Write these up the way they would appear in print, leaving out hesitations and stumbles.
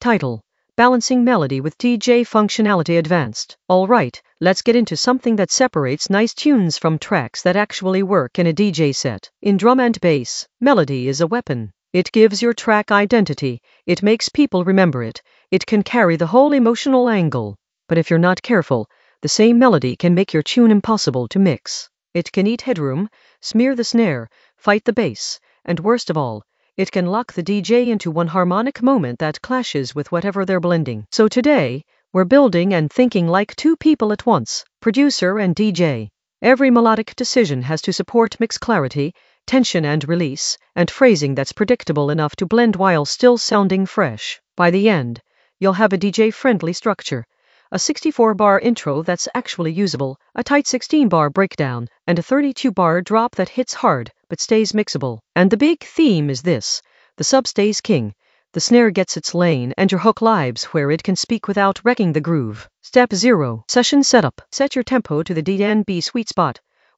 Title: Balancing Melody with DJ Functionality Advanced. Alright, let's get into something that separates nice tunes from tracks that actually work in a DJ set. In drum and bass, melody is a weapon. It gives your track identity, it makes people remember it, it can carry the whole emotional angle. But if you're not careful, the same melody can make your tune impossible to mix. It can eat headroom, smear the snare, fight the bass, and worst of all, it can lock the DJ into one harmonic moment that clashes with whatever they're blending. So today, we're building and thinking like two people at once, producer and DJ. Every melodic decision has to support mix clarity, tension and release, and phrasing that's predictable enough to blend while still sounding fresh. By the end, you'll have a DJ-friendly structure, a 64-bar intro that's actually usable, a tight 16-bar breakdown, and a 32-bar drop that hits hard but stays mixable. And the big theme is this: the sub stays king, the snare gets its lane, and your hook lives where it can speak without wrecking the groove. Step 0. Session Setup. Set your tempo to the DNB sweet spot,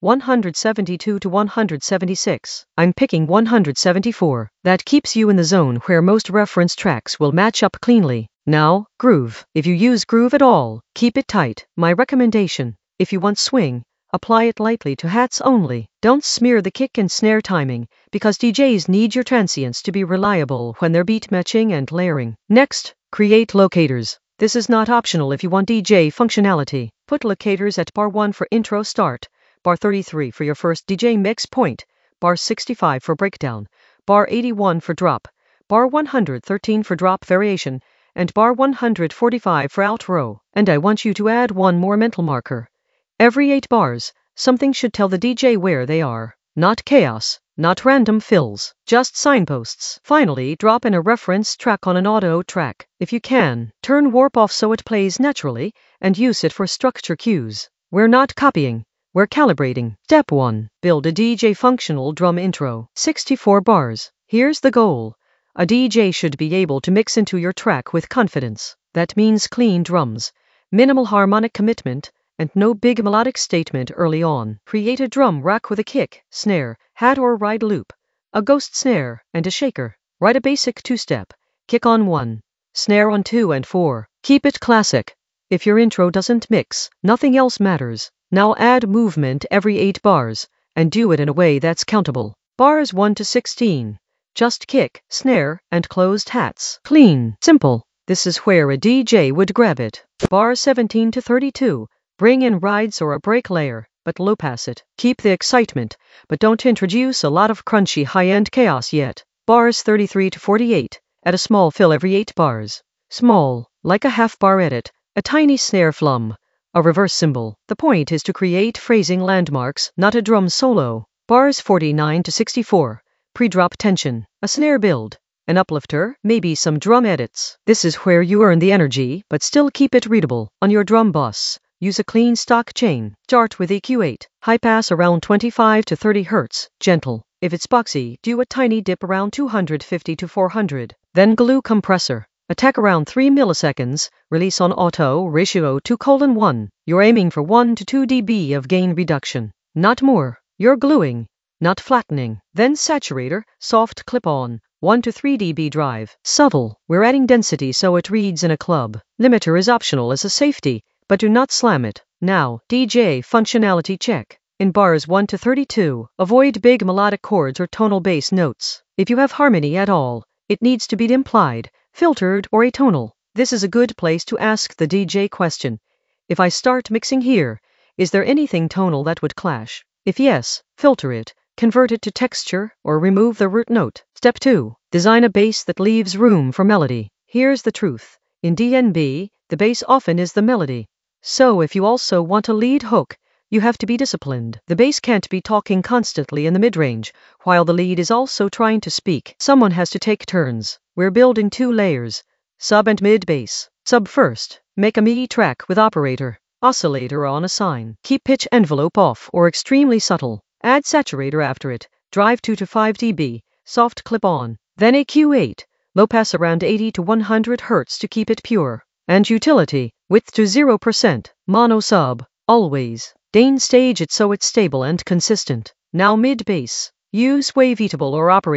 172 to 176. I'm picking 174. That keeps you in the zone where most reference tracks will match up cleanly. Now, groove. If you use groove at all, keep it tight. My recommendation: if you want swing, apply it lightly to hats only. Don't smear the kick and snare timing, because DJs need your transients to be reliable when they're beat matching and layering. Next, create locators. This is not optional if you want DJ functionality. Put locators at bar 1 for intro start, bar 33 for your first DJ mix point, bar 65 for breakdown, bar 81 for drop, bar 113 for drop variation, and bar 145 for outro. And I want you to add one more mental marker. Every 8 bars, something should tell the DJ where they are. Not chaos, not random fills, just signposts. Finally, drop in a reference track on an auto track. If you can, turn warp off so it plays naturally, and use it for structure cues. We're not copying, we're calibrating. Step 1. Build a DJ functional drum intro. 64 bars. Here's the goal. A DJ should be able to mix into your track with confidence. That means clean drums, minimal harmonic commitment, and no big melodic statement early on. Create a drum rack with a kick, snare, hat or ride loop, a ghost snare, and a shaker. Write a basic 2-step, kick on 1, snare on 2 and 4. Keep it classic. If your intro doesn't mix, nothing else matters. Now add movement every 8 bars, and do it in a way that's countable. Bars 1 to 16. Just kick, snare, and closed hats. Clean, simple. This is where a DJ would grab it. Bars 17 to 32. Bring in rides or a break layer, but low pass it. Keep the excitement, but don't introduce a lot of crunchy high-end chaos yet. Bars 33 to 48. Add a small fill every 8 bars. Small, like a half-bar edit, a tiny snare flum, a reverse cymbal. The point is to create phrasing landmarks, not a drum solo. Bars 49 to 64. Pre-drop tension, a snare build, an uplifter, maybe some drum edits. This is where you earn the energy, but still keep it readable. On your drum bus, use a clean stock chain. Start with EQ8. High pass around 25 to 30 Hz. Gentle. If it's boxy, do a tiny dip around 250 to 400. Then glue compressor. Attack around 3 milliseconds. Release on auto, ratio 2:1. You're aiming for 1 to 2 dB of gain reduction. Not more. You're gluing, not flattening. Then saturator, soft clip-on, 1 to 3 dB drive. Subtle. We're adding density so it reads in a club. Limiter is optional as a safety, but do not slam it. Now, DJ functionality check. In bars 1 to 32, avoid big melodic chords or tonal bass notes. If you have harmony at all, it needs to be implied, filtered, or atonal. This is a good place to ask the DJ question: if I start mixing here, is there anything tonal that would clash? If yes, filter it, convert it to texture, or remove the root note. Step 2. Design a bass that leaves room for melody. Here's the truth. In DNB, the bass often is the melody. So if you also want a lead hook, you have to be disciplined. The bass can't be talking constantly in the mid-range, while the lead is also trying to speak. Someone has to take turns. We're building 2 layers, sub and mid bass. Sub first. Make a MIDI track with operator, oscillator on a sine. Keep pitch envelope off or extremely subtle. Add saturator after it. Drive 2 to 5 dB, soft clip on. Then EQ8, low pass around 80 to 100 Hz to keep it pure. And utility, width to 0%, mono sub, always. Gain stage it so it's stable and consistent. Now mid bass. Use waveatable or operator.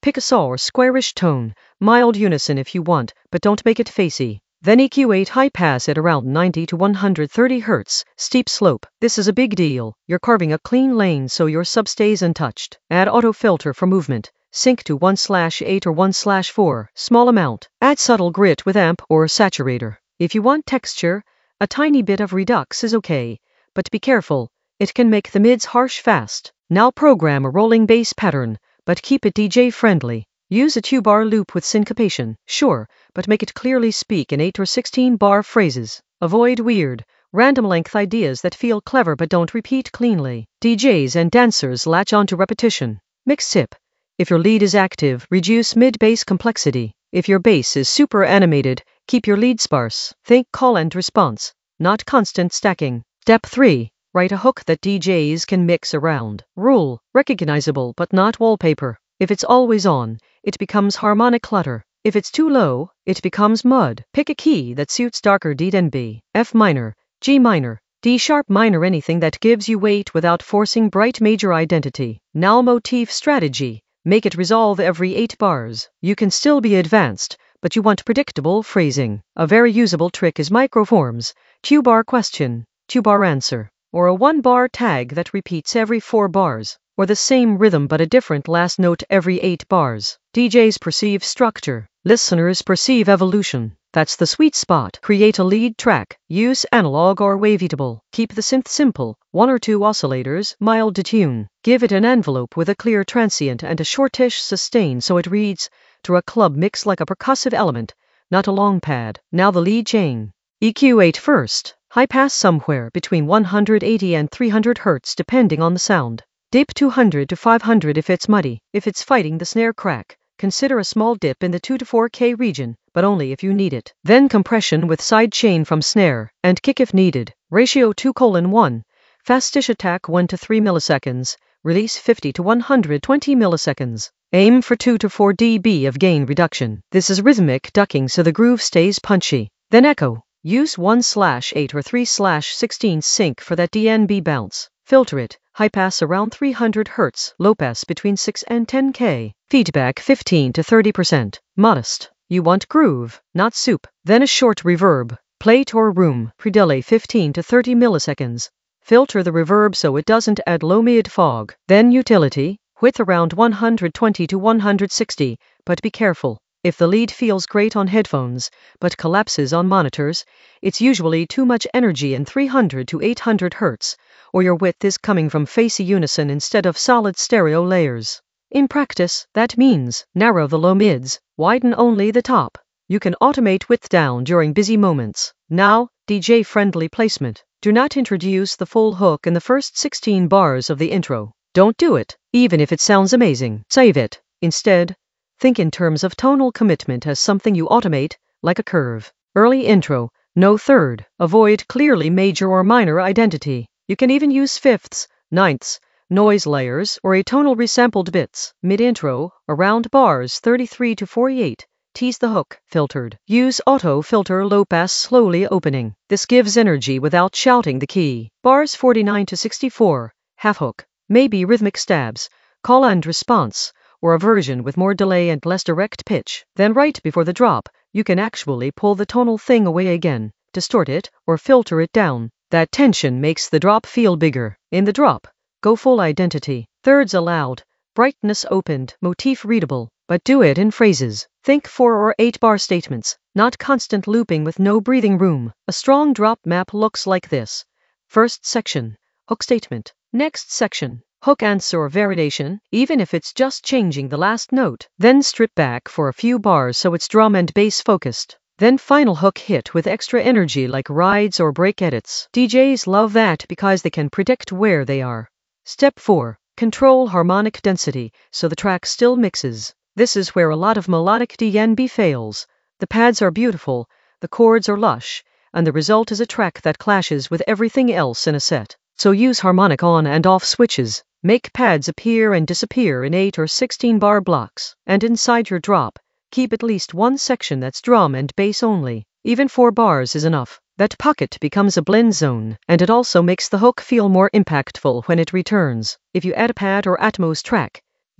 Pick a saw or squarish tone, mild unison if you want, but don't make it facey. Then EQ8 high pass at around 90 to 130 Hz, steep slope. This is a big deal. You're carving a clean lane so your sub stays untouched. Add auto filter for movement. Sync to 1/8 or 1/4, small amount. Add subtle grit with amp or saturator. If you want texture, a tiny bit of redux is okay, but be careful, it can make the mids harsh fast. Now program a rolling bass pattern, but keep it DJ friendly. Use a 2-bar loop with syncopation, sure, but make it clearly speak in 8 or 16 bar phrases. Avoid weird, random length ideas that feel clever but don't repeat cleanly. DJs and dancers latch onto repetition. Mix tip. If your lead is active, reduce mid-bass complexity. If your bass is super animated, keep your lead sparse. Think call and response, not constant stacking. Step 3. Write a hook that DJs can mix around. Rule. Recognizable but not wallpaper. If it's always on, it becomes harmonic clutter. If it's too low, it becomes mud. Pick a key that suits darker D than B. F minor, G minor, D sharp minor, anything that gives you weight without forcing bright major identity. Now motif strategy. Make it resolve every 8 bars. You can still be advanced, but you want predictable phrasing. A very usable trick is microforms, 2-bar question, 2-bar answer, or a 1-bar tag that repeats every 4 bars, or the same rhythm but a different last note every 8 bars. DJs perceive structure, listeners perceive evolution. That's the sweet spot. Create a lead track. Use analog or wavetable. Keep the synth simple. 1 or 2 oscillators, mild to tune. Give it an envelope with a clear transient and a shortish sustain so it reads to a club mix like a percussive element, not a long pad. Now the lead chain. EQ8 first. High pass somewhere between 180 and 300 Hz depending on the sound. Dip 200 to 500 if it's muddy. If it's fighting the snare crack, consider a small dip in the 2 to 4K region, but only if you need it. Then compression with side chain from snare, and kick if needed. Ratio 2:1. Fastish attack 1 to 3 milliseconds. Release 50 to 120 milliseconds. Aim for 2 to 4 dB of gain reduction. This is rhythmic ducking so the groove stays punchy. Then echo. Use 1/8 or 3/16 sync for that DNB bounce. Filter it. High pass around 300 Hz, low pass between 6 and 10K. Feedback 15 to 30%. Modest. You want groove, not soup. Then a short reverb. Plate or room. Pre-delay 15 to 30 milliseconds. Filter the reverb so it doesn't add low mid fog. Then utility. Width around 120 to 160, but be careful. If the lead feels great on headphones, but collapses on monitors, it's usually too much energy in 300 to 800 Hz, or your width is coming from facey unison instead of solid stereo layers. In practice, that means narrow the low mids, widen only the top. You can automate width down during busy moments. Now, DJ-friendly placement. Do not introduce the full hook in the first 16 bars of the intro. Don't do it, even if it sounds amazing. Save it. Instead, think in terms of tonal commitment as something you automate, like a curve. Early intro, no third. Avoid clearly major or minor identity. You can even use fifths, ninths, noise layers, or atonal resampled bits. Mid-intro, around bars 33 to 48. Tease the hook, filtered. Use auto filter low pass slowly opening. This gives energy without shouting the key. Bars 49 to 64. Half hook. Maybe rhythmic stabs, call and response, or a version with more delay and less direct pitch. Then right before the drop, you can actually pull the tonal thing away again, distort it, or filter it down. That tension makes the drop feel bigger. In the drop, go full identity. Thirds allowed, brightness opened, motif readable, but do it in phrases. Think 4 or 8 bar statements, not constant looping with no breathing room. A strong drop map looks like this. First section, hook statement. Next section, hook answer or variation, even if it's just changing the last note. Then strip back for a few bars so it's drum and bass focused. Then final hook hit with extra energy like rides or break edits. DJs love that because they can predict where they are. Step 4. Control harmonic density so the track still mixes. This is where a lot of melodic DNB fails. The pads are beautiful, the chords are lush, and the result is a track that clashes with everything else in a set. So use harmonic on and off switches. Make pads appear and disappear in 8 or 16 bar blocks. And inside your drop, keep at least one section that's drum and bass only. Even 4 bars is enough. That pocket becomes a blend zone, and it also makes the hook feel more impactful when it returns. If you add a pad or Atmos track,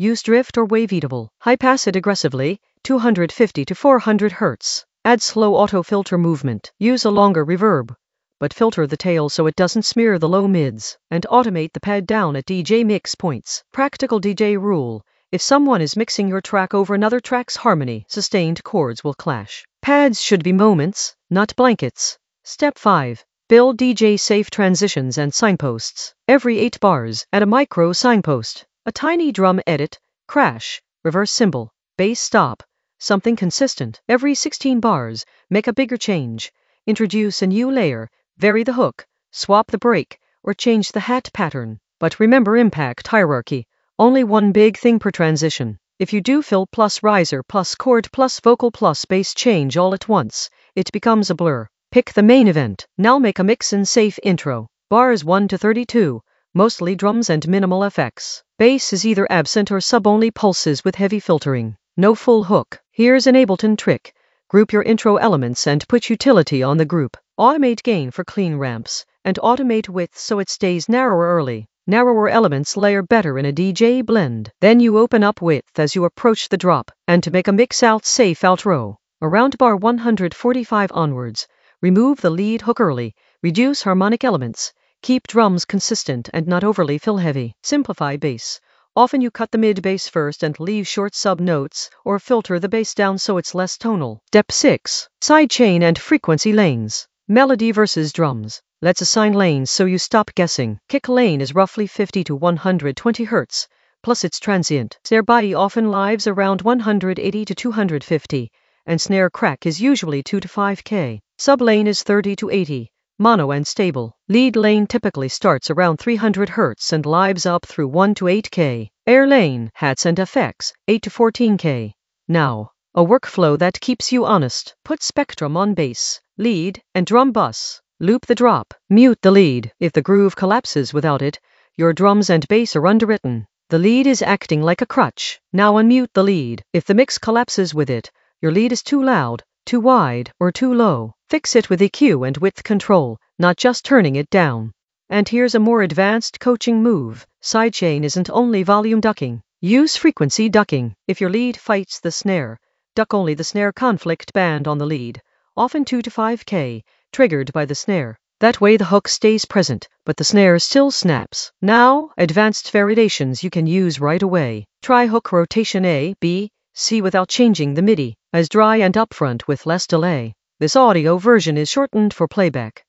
Use drift or wave eatable. High pass it aggressively, 250 to 400 Hz. Add slow auto filter movement. Use a longer reverb, but filter the tail so it doesn't smear the low mids. And automate the pad down at DJ mix points. Practical DJ rule. If someone is mixing your track over another track's harmony, sustained chords will clash. Pads should be moments, not blankets. Step 5. Build DJ-safe transitions and signposts. Every 8 bars, add a micro signpost. A tiny drum edit, crash, reverse cymbal, bass stop, something consistent. Every 16 bars, make a bigger change. Introduce a new layer, vary the hook, swap the break, or change the hat pattern. But remember impact hierarchy. Only one big thing per transition. If you do fill plus riser plus chord plus vocal plus bass change all at once, it becomes a blur. Pick the main event. Now make a mix-and-safe intro. Bars 1 to 32, mostly drums and minimal effects. Bass is either absent or sub-only pulses with heavy filtering. No full hook. Here's an Ableton trick. Group your intro elements and put utility on the group. Automate gain for clean ramps, and automate width so it stays narrower early. Narrower elements layer better in a DJ blend. Then you open up width as you approach the drop, and to make a mix-out safe outro. Around bar 145 onwards, remove the lead hook early, reduce harmonic elements, keep drums consistent and not overly fill-heavy. Simplify bass. Often you cut the mid-bass first and leave short sub-notes, or filter the bass down so it's less tonal. Step 6. Sidechain and frequency lanes. Melody versus drums. Let's assign lanes so you stop guessing. Kick lane is roughly 50 to 120 Hz, plus it's transient. Snare body often lives around 180 to 250, and snare crack is usually 2 to 5K. Sub-lane is 30 to 80, mono and stable. Lead lane typically starts around 300 Hz and lives up through 1 to 8K. Air lane, hats and effects, 8 to 14K. Now, a workflow that keeps you honest. Put Spectrum on bass, lead, and drum bus. Loop the drop. Mute the lead. If the groove collapses without it, your drums and bass are underwritten. The lead is acting like a crutch. Now unmute the lead. If the mix collapses with it, your lead is too loud, too wide, or too low. Fix it with EQ and width control, not just turning it down. And here's a more advanced coaching move. Sidechain isn't only volume ducking. Use frequency ducking. If your lead fights the snare, duck only the snare conflict band on the lead, often 2 to 5K, triggered by the snare. That way the hook stays present, but the snare still snaps. Now, advanced variations you can use right away. Try hook rotation A, B, C without changing the MIDI, as dry and upfront with less delay. This audio version is shortened for playback.